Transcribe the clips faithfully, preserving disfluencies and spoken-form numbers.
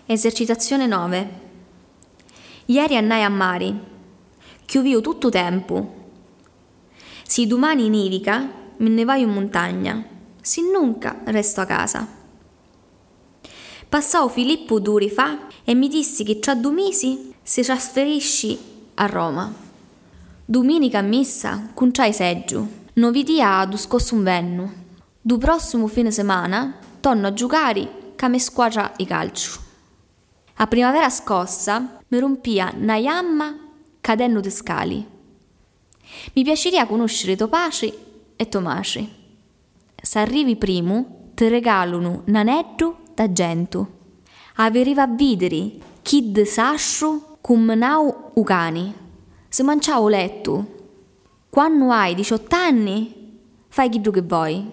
Esercitazione nove. Ieri andai a mare, chiuviu tutto tempo. Si domani nivica, me ne vai in montagna, se nunca resto a casa. Passò Filippo due ore fa e mi disse che tra due mesi si trasferisce a Roma. Domenica a messa conciai seggio, non vidia du scorso inverno. Du prossimo fine settimana torno a giocare ca me squadra i calcio. A primavera scorsa mi rompia una jamma cadendo de scali. Mi piaceria conoscere Topaci e Tomaci. Se arrivi primo, ti regalano un anello d'argento. Averiva a vedere chi de sascio come nau ucani. Se manciavo letto. Quando hai diciotto anni, fai chi che vuoi.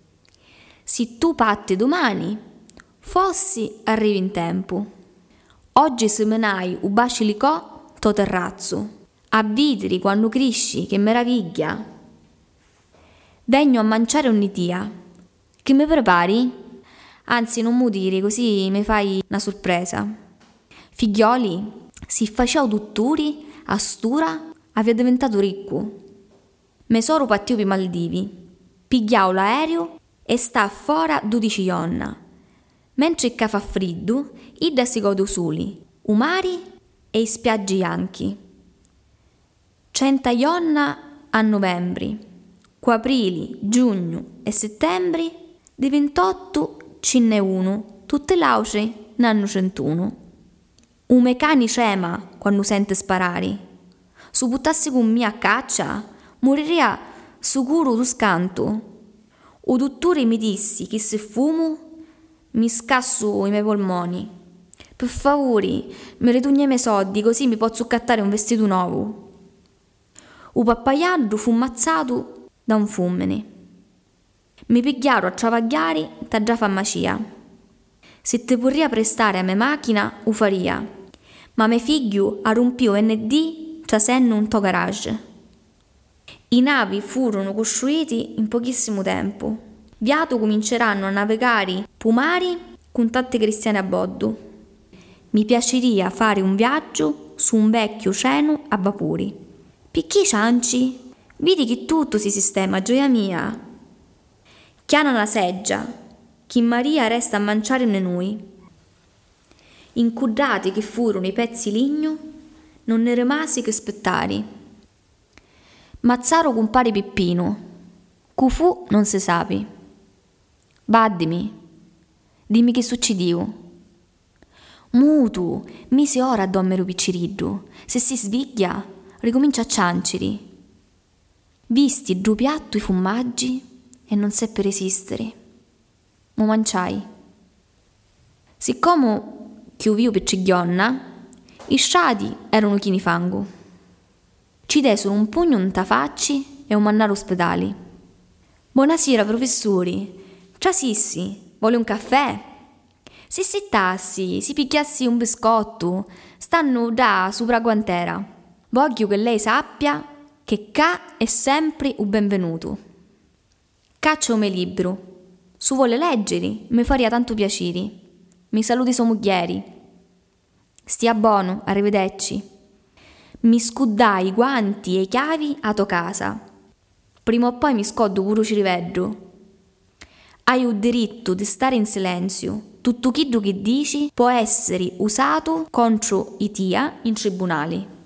Se tu patti domani, fossi arrivi in tempo. Oggi se menai u basilicò to terrazzo. A vidri quando cresci, che meraviglia. Degno a mangiare ogni dia. Che mi prepari? Anzi, non mu dire, così mi fai una sorpresa. Figlioli, si faceva dottore, a stura, aveva diventato ricco. Mesoro pattiu per Maldivi, pigliau l'aereo e sta fuori dodici giorni. Mentre che fa freddo, idda si gode soli, u mari e i spiaggi bianchi. Centa giorni a novembre, aprile, giugno e settembre, di ventotto ce n'è uno, tutte l'altre ne hanno centuno. Un meccanico cema quando sente sparare. Se buttassi con me a caccia, moriria sicuro du scanto. O dottore mi disse che se fumo, mi scasso i miei polmoni. Per favore, mi ritorni i miei soldi così mi posso cattare un vestito nuovo. O pappaiaggio fu ammazzato da un femmine. Mi pigliaro a travagliare da già farmacia. Se te vorria prestare a mia macchina, o faria. Ma mio figlio ha rompito venerdì trasendo un to garage. I navi furono costruiti in pochissimo tempo. Viato cominceranno a navigare pumari con tante cristiane a bordo. Mi piaceria fare un viaggio su un vecchio treno a vapori. Picchi cianci, vedi che tutto si sistema, gioia mia. Chiana la seggia, che Maria resta a mangiare noi. Incuddati che furono i pezzi ligno, non ne rimasi che spettari. Mazzaro compare Peppino, cu fu non se sapi. Vaddimi, dimmi che succediu. Mutu, mise ora a dormire picciriddu, se si sveglia, ricomincia a cianciri. Visti giù piatto i fumaggi e non seppe resistere. Mo manciai. Siccome chiuviu picciglionna, i sciati erano chini fango. Ci desero un pugno in tafacci e un mannaro ospedali. Buonasera, professori. Trasissi, vuole un caffè? Se si tassi, si picchiassi un biscotto, stanno da sopra guantera. Voglio che lei sappia che ca è sempre un benvenuto. Caccio me libro. Su vuole leggere, mi faria tanto piacere. Mi saluti sua moglieri. Stia buono, arrivederci. Mi scuddai i guanti e i chiavi a to casa. Prima o poi mi scoddo pure ci riveggio. Hai il diritto di stare in silenzio. Tutto quello che dici può essere usato contro i tia in tribunali.